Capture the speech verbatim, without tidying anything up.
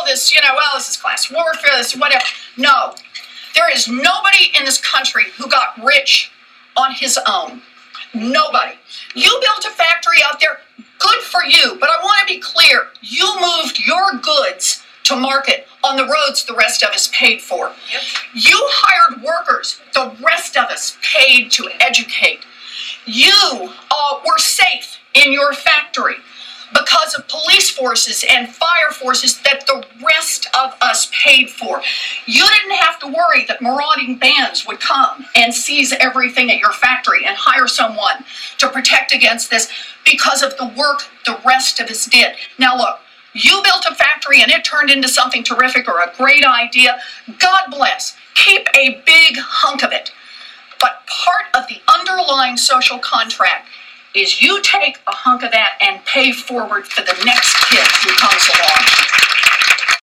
this, you know, well, this is class warfare, this is whatever. No, there is nobody in this country who got rich on his own. Nobody. You built a factory out there, good for you, but I want to be clear, you moved your goods to market on the roads the rest of us paid for. Yep. You hired workers the rest of us paid to educate. You uh, were safe in your factory because of police forces and fire forces that the rest of us paid for. You didn't have to worry that marauding bands would come and seize everything at your factory and hire someone to protect against this because of the work the rest of us did. Now look, you built a factory and it turned into something terrific or a great idea. God bless. Keep a big hunk of it. But part of the underlying social contract is you take a hunk of that and pay forward for the next kid who comes along.